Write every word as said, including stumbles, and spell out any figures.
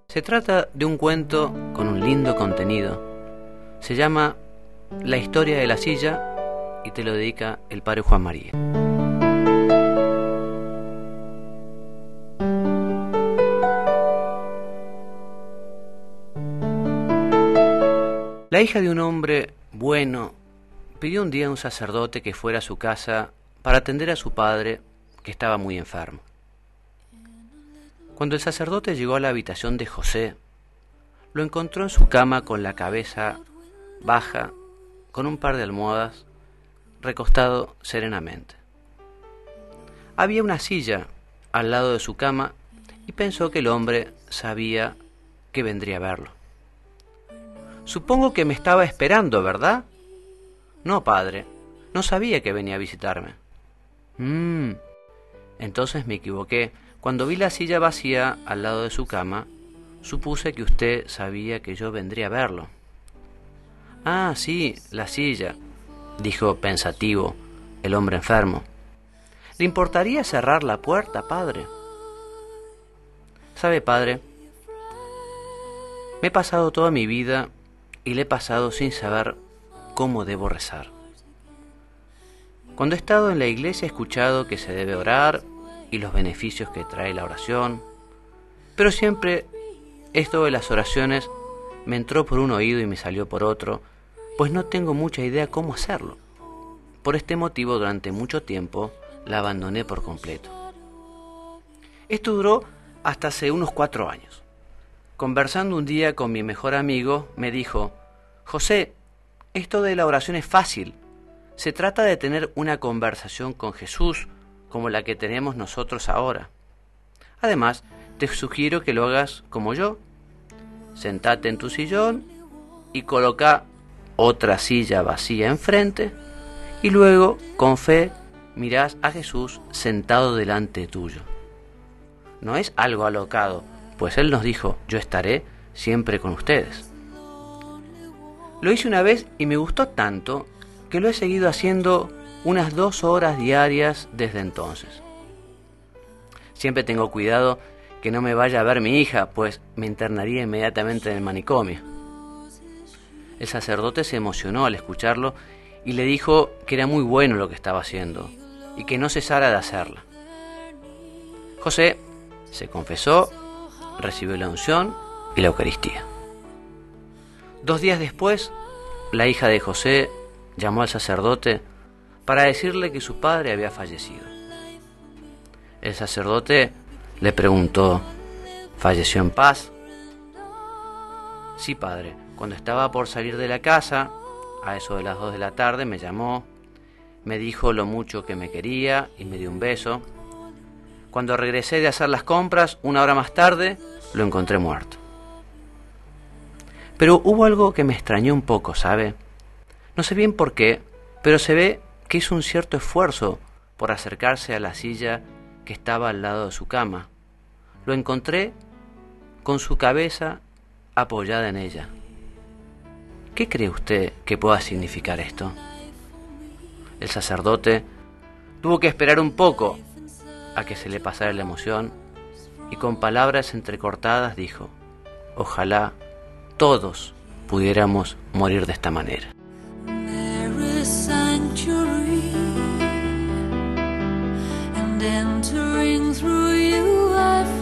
Se trata de un cuento con un lindo contenido. Se llama La historia de la silla y te lo dedica el padre Juan María. La hija de un hombre bueno pidió un día a un sacerdote que fuera a su casa para atender a su padre, que estaba muy enfermo. Cuando el sacerdote llegó a la habitación de José, lo encontró en su cama con la cabeza baja, con un par de almohadas, recostado serenamente. Había una silla al lado de su cama y pensó que el hombre sabía que vendría a verlo. Supongo que me estaba esperando, ¿verdad? No, padre, no sabía que venía a visitarme. Mmm, entonces me equivoqué. Cuando vi la silla vacía al lado de su cama, supuse que usted sabía que yo vendría a verlo. Ah, sí, la silla, dijo pensativo el hombre enfermo. ¿Le importaría cerrar la puerta, padre? ¿Sabe, padre? Me he pasado toda mi vida y le he pasado sin saber cómo debo rezar. Cuando he estado en la iglesia he escuchado que se debe orar y los beneficios que trae la oración, pero siempre esto de las oraciones me entró por un oído y me salió por otro, pues no tengo mucha idea cómo hacerlo. Por este motivo, durante mucho tiempo la abandoné por completo. Esto duró hasta hace unos cuatro años. Conversando un día con mi mejor amigo, me dijo: José, esto de la oración es fácil. Se trata de tener una conversación con Jesús, como la que tenemos nosotros ahora. Además, te sugiero que lo hagas como yo. Sentate en tu sillón y coloca otra silla vacía enfrente, y luego, con fe, mirás a Jesús sentado delante tuyo. No es algo alocado, pues Él nos dijo: yo estaré siempre con ustedes. Lo hice una vez y me gustó tanto que lo he seguido haciendo unas dos horas diarias desde entonces. Siempre tengo cuidado que no me vaya a ver mi hija, pues me internaría inmediatamente en el manicomio. El sacerdote se emocionó al escucharlo y le dijo que era muy bueno lo que estaba haciendo y que no cesara de hacerla. José se confesó, recibió la unción y la Eucaristía. Dos días después, la hija de José llamó al sacerdote para decirle que su padre había fallecido. El sacerdote le preguntó: ¿falleció en paz? Sí, padre. Cuando estaba por salir de la casa, a eso de las dos de la tarde, me llamó, me dijo lo mucho que me quería y me dio un beso. Cuando regresé de hacer las compras, una hora más tarde, lo encontré muerto. Pero hubo algo que me extrañó un poco, ¿sabe? No sé bien por qué, pero se ve que hizo un cierto esfuerzo por acercarse a la silla que estaba al lado de su cama. Lo encontré con su cabeza apoyada en ella. ¿Qué cree usted que pueda significar esto? El sacerdote tuvo que esperar un poco a que se le pasara la emoción y con palabras entrecortadas dijo: ojalá todos pudiéramos morir de esta manera. Entering through you, I